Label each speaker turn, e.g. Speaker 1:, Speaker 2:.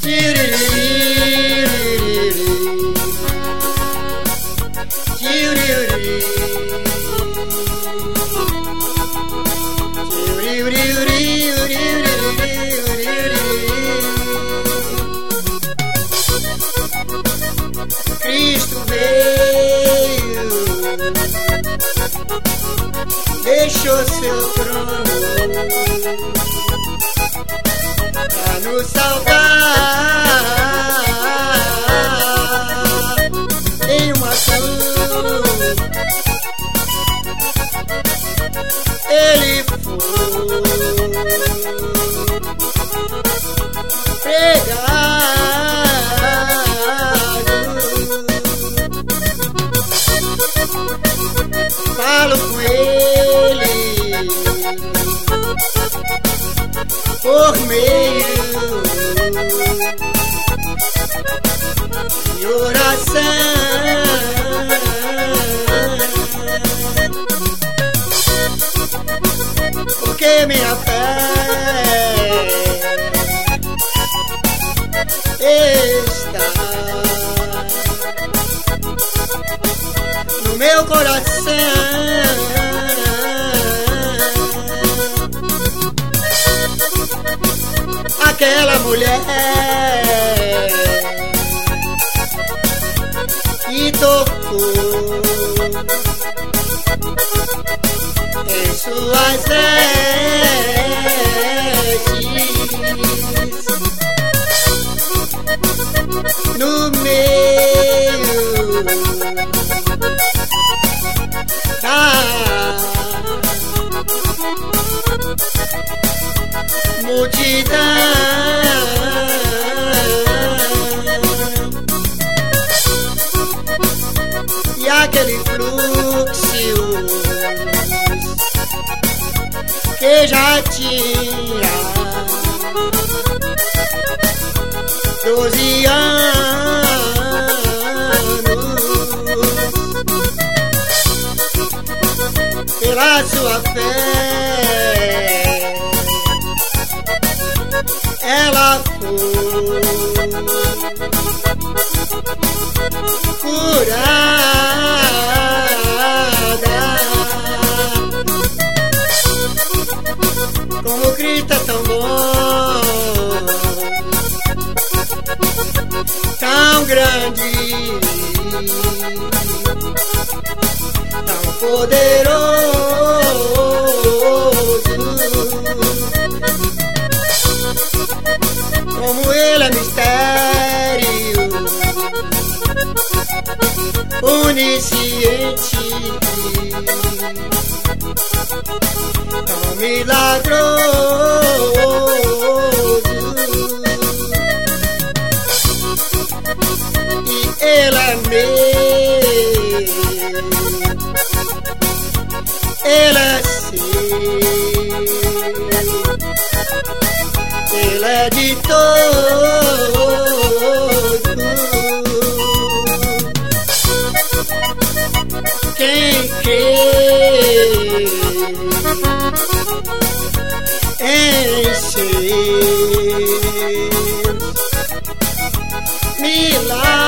Speaker 1: Cristo veio, deixou seu trono pra nos salvar em uma cruz. Ele foi pregado. Falo com ele por meio de oração, porque minha fé está no meu coração. Aquela mulher que tocou em suas vestes, no meio da multidão, e aquele fluxo que já tinha 12 anos, pela sua fé ela foi curada. Como Cristo é tão bom, tão grande, tão poderoso. Como ele é mistério, onisciente, tão milagroso, e ele é meu, ele é seu, ele é de todos. Quem crê em seus milagres